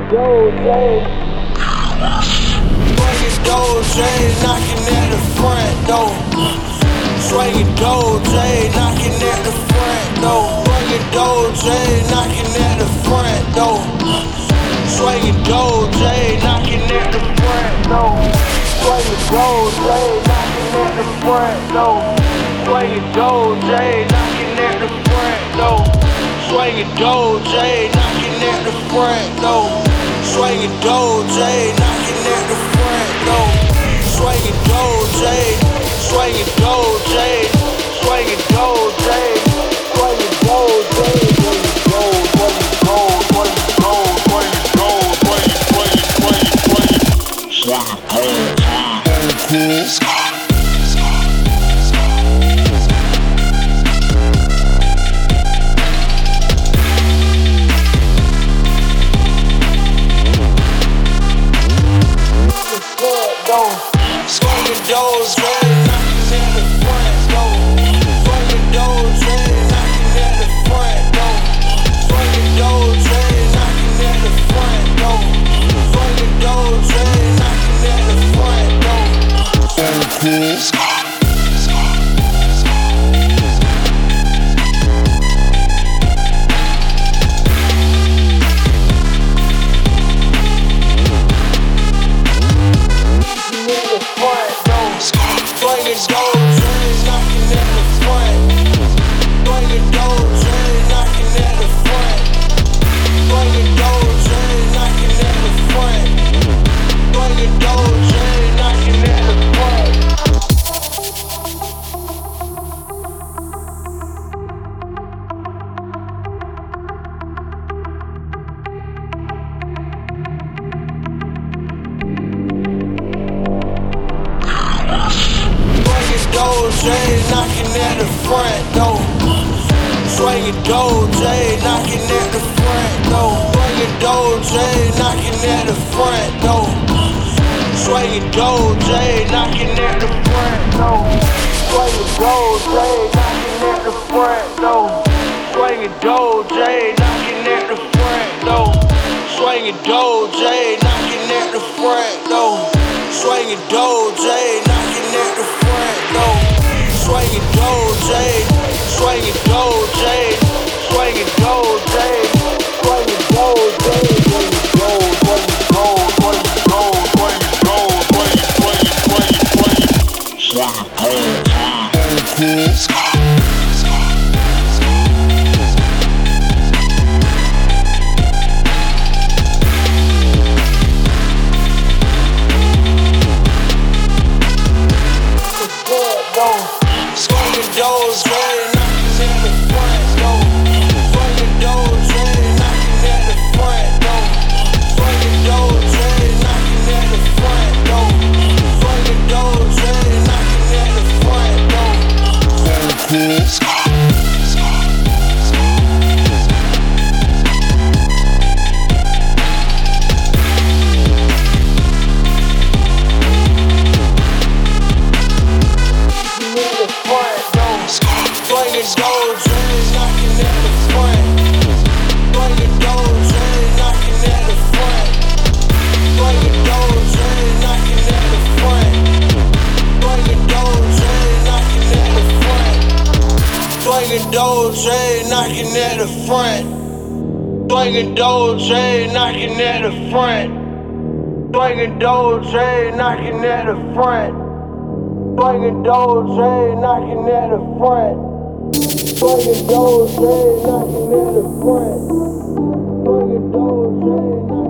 Doja, knocking at the front door. Swinging Doja, knocking at the front door. Swinging Doja, knocking at the front door. Swinging Doja, knocking at the front door. Swinging Doja, knocking at the front door. Swinging Doja, knocking at the front door. Swinging Doja, knocking at the front door. Swinging Doja, knocking at the front door. Swinging Doja, swinging Doja, swinging Doja, swinging Doja, swinging Doja, knocking at the front door. Swinging Doja, knocking at the front door. Swinging Doja, knocking at the front door. Swinging Doja, knocking at the front door. Swinging Doja, knocking at the front. Swinging Doja, knocking at the front. Swinging Doja, knocking at the front. Swinging Doja, knocking at the front. Doja, knocking at the front door. Swinging Doja, knocking at the front door. Swinging Doja, knocking at the front door. Swinging Doja, knocking at the front door. Swinging Doja, knocking at the front door. Swinging Doja, knocking at the front door. Swinging Doja, knocking at the front door. Swinging Doja, knocking at the front door. Swinging Doja, swinging Doja, swinging Doja, swinging Doja, swinging Doja, knocking at the front door. Swinging Doja, knocking at the front door. Swinging Doja, knocking at the front door. Swinging Doja, knocking at the front door. Swinging Doja, knocking at the front. Swinging Doja, knocking at the front. Swinging Doja, knocking at the front. Swinging Doja, knocking at the front. Swinging Doja, knocking at the front. Swinging Doja, knocking at the front. Swinging Doja, knocking at the front. Swinging Doja, knocking at the front. Swinging Doja, knocking at the front. Swinging Doja, knocking